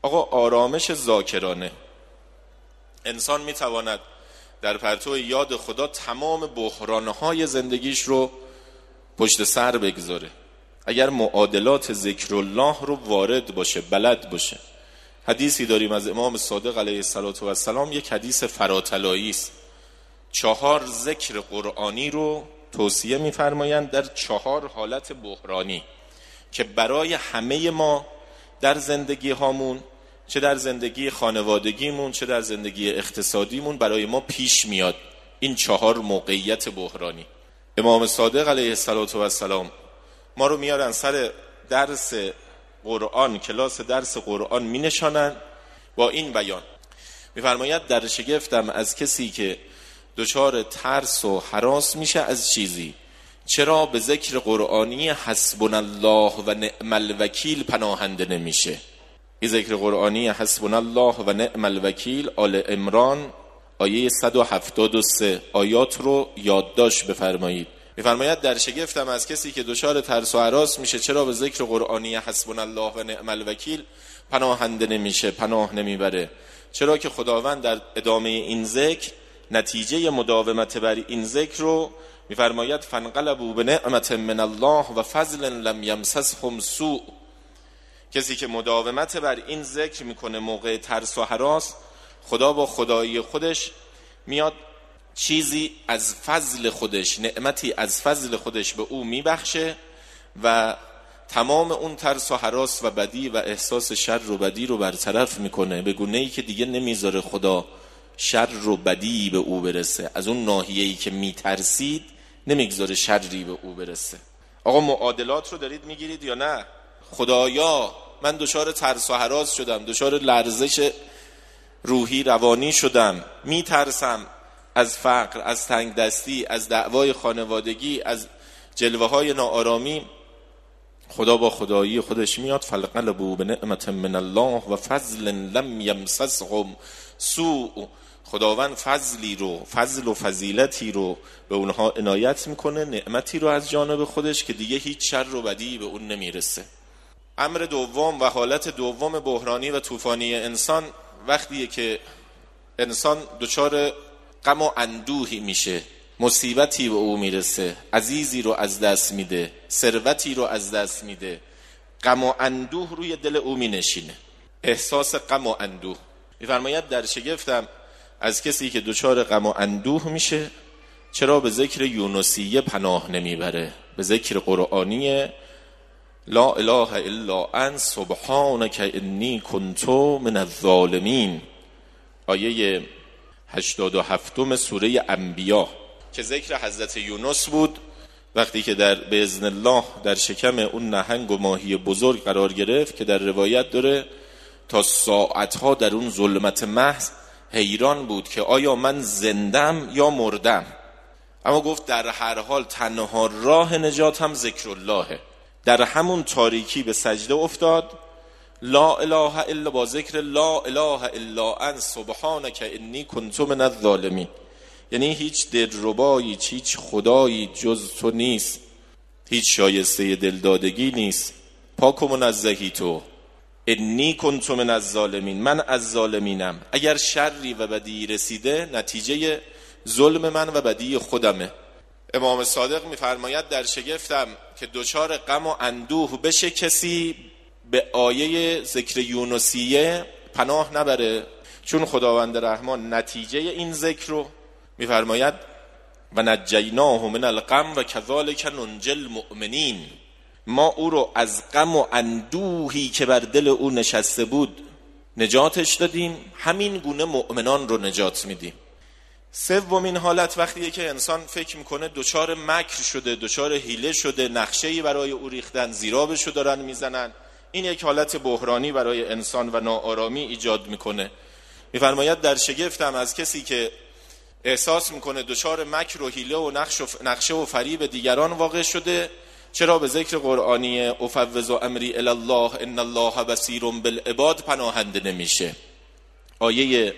آقا آرامش ذاکرانه. انسان میتواند در پرتو یاد خدا تمام بحرانهای زندگیش رو پشت سر بگذاره اگر معادلات ذکر الله رو وارد باشه، بلد باشه. حدیثی داریم از امام صادق علیه السلام، یک حدیث فراتلایی است. 4 ذکر قرآنی رو توصیه می‌فرمایند در 4 حالت بحرانی که برای همه ما در زندگی هامون، چه در زندگی خانوادگیمون چه در زندگی اقتصادیمون، برای ما پیش میاد. این 4 موقعیت بحرانی. امام صادق علیه السلام ما رو میارن سر درس قرآن، کلاس درس قرآن می نشانن با این بیان. میفرماید در شگفتم از کسی که دچار ترس و هراس میشه از چیزی، چرا به ذکر قرآنی حسبنا الله و نعم الوکیل پناهنده نمیشه. این ذکر قرآنی حسبنا الله و نعم الوکیل، آل عمران آیه 173 آیات رو یادداشت بفرمایید. میفرماید در شگفتم از کسی که دچار ترس و هراس میشه، چرا به ذکر قرآنی حسبنا الله و نعم الوکیل پناهنده نمیشه، پناه نمیبره. چرا که خداوند در ادامه این ذکر نتیجه مداومت بر این ذکر رو میفرماید فانقلبوا بنعمت من الله و فضل لم یمسسهم سوء. کسی که مداومت بر این ذکر میکنه موقع ترس و هراس، خدا با خدایی خودش میاد چیزی از فضل خودش، نعمتی از فضل خودش به او میبخشه و تمام اون ترس و هراس و بدی و احساس شر و بدی رو برطرف میکنه، به گونه‌ای که دیگه نمیذاره خدا شر و بدی به او برسه. از اون ناحیه‌ای که میترسید نمیگذاره شری به او برسه. آقا معادلات رو دارید میگیرید یا نه؟ خدایا من دچار ترس و هراس شدم، دچار لرزش روحی روانی شدم، میترسم از فقر، از تنگ دستی، از دعوای خانوادگی، از جلوه های ناآرامی. خدا با خدایی خودش میاد فانقلبوا بنعمت من الله و فضل لم یمسسهم سوء. خداوند فضلی رو، فضل و فضیلتی رو به اونها عنایت میکنه، نعمتی رو از جانب خودش که دیگه هیچ شر و بدی به اون نمیرسه. امر دوم و حالت دوم بحرانی و طوفانی انسان وقتیه که انسان دچار غم و اندوهی میشه، مصیبتی به او میرسه، عزیزی رو از دست میده، ثروتی رو از دست میده، غم و اندوه روی دل او مینشینه، احساس غم و اندوه. میفرماید در شگفتم از کسی که دچار غم و اندوه میشه، چرا به ذکر یونسیه پناه نمیبره، به ذکر قرآنی لا اله الا انت سبحانک انی کنت من الظالمین، آیه 87 سوره انبیا که ذکر حضرت یونس بود وقتی که به اذن الله در شکم اون نهنگ و ماهی بزرگ قرار گرفت، که در روایت داره تا ساعتها در اون ظلمت محض حیران بود که آیا من زندم یا مردم. اما گفت در هر حال تنها راه نجاتم ذکر اللهه. در همون تاریکی به سجده افتاد، لا اله الا، با ذکر لا اله الا انت سبحانک انی کنت من الظالمین، یعنی هیچ دلربایی، هیچ خدایی جز تو نیست، هیچ شایسته دلدادگی نیست، پاک و منزهی تو، انی کنت من الظالمین، من از ظالمینم. اگر شری و بدی رسیده نتیجه ظلم من و بدی خودمه. امام صادق میفرماید در شگفتم که دچار غم و اندوه بشه کسی، به آیه ذکر یونسیه پناه نبره، چون خداوند رحمان نتیجه این ذکر رو میفرماید و نجیناه من الغم و کذالک ننجی المؤمنین، ما او رو از غم و اندوهی که بر دل او نشسته بود نجاتش دادیم، همین گونه مؤمنان رو نجات میدیم. سومین حالت وقتیه که انسان فکر میکنه دچار مکر شده، دچار حیله شده، نقشه‌ای برای او ریختن، زیرابشو دارن میزنن. این یک حالت بحرانی برای انسان و ناآرامی ایجاد میکنه. میفرماید در شگفتم از کسی که احساس میکنه دچار مکر و حیله و نقشه و فریب دیگران واقع شده، چرا به ذکر قرآنی افوض امری الی الله ان الله بصیر بالعباد پناهنده نمیشه. آیه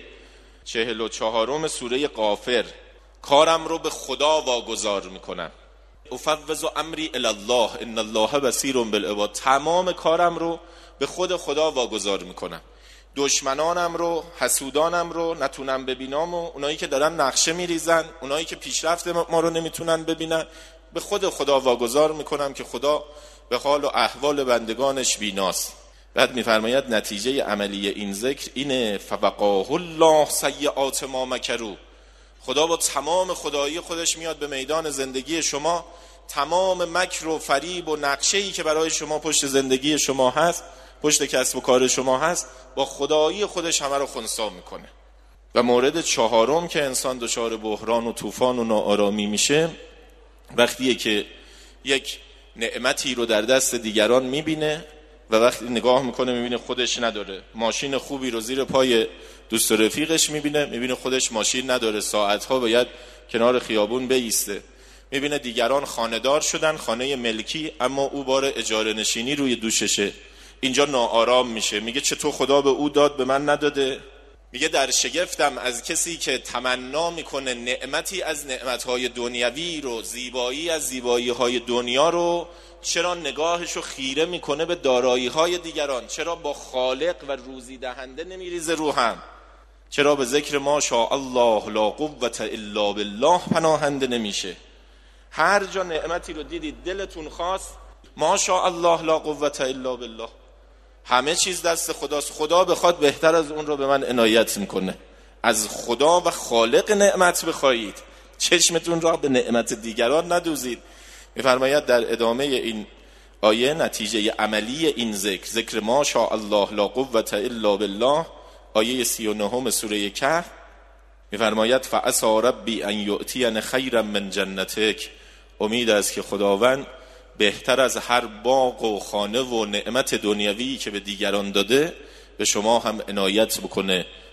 44 سوره غافر، کارم رو به خدا واگذار میکنم، افوض امری الی الله ان الله بصیر بالعباد، تمام کارم رو به خدا واگذار میکنم. دشمنانم رو، حسودانم رو نتونم ببینم و اونایی که دارن نقشه میریزن، اونایی که پیشرفت ما رو نمیتونن ببینن، به خود خدا واگذار میکنم که خدا به حال و احوال بندگانش بیناست. بعد میفرماید نتیجه عملی این ذکر اینه فوقاه الله سیئات ما مکروا. خدا با تمام خدایی خودش میاد به میدان زندگی شما، تمام مکر و فریب و نقشه‌ای که برای شما پشت زندگی شما هست، پشت کسب و کار شما هست، با خدایی خودش همه رو خنثی میکنه. و مورد چهارم که انسان دچار بحران و طوفان و ناآرامی میشه وقتیه که یک نعمتی رو در دست دیگران میبینه و وقتی نگاه میکنه میبینه خودش نداره. ماشین خوبی رو زیر پای دوست و رفیقش میبینه خودش ماشین نداره، ساعتها باید کنار خیابون بایسته. میبینه دیگران خانه‌دار شدن، خانه ملکی، اما او بار اجاره نشینی روی دوششه. اینجا ناآرام میشه، میگه چطور خدا به او داد به من نداده؟ میگه در شگفتم از کسی که تمنا میکنه نعمتی از نعمتهای دنیوی رو، زیبایی از زیبایی‌های دنیا رو، چرا نگاهشو خیره میکنه به دارایی‌های دیگران؟ چرا با خالق و روزی دهنده نمیریزه رو هم؟ چرا به ذکر ما شاء الله لا قوة الا بالله پناهنده نمیشه؟ هر جا نعمتی رو دیدید دلتون خواست، ما شاء الله لا قوة الا بالله، همه چیز دست خداست، خدا بخواد بهتر از اون رو به من عنایت میکنه. از خدا و خالق نعمت بخواهید، چشمتون را به نعمت دیگران ندوزید. میفرماید در ادامه این آیه نتیجه عملی این ذکر ما شاء الله لا قوة الا بالله، آیه 39 سوره کهف، میفرماید فعسى ربی ان یؤتین خیرا من جنتک. امید است که خداوند بهتر از هر باغ و خانه و نعمت دنیوی که به دیگران داده به شما هم عنایت بکنه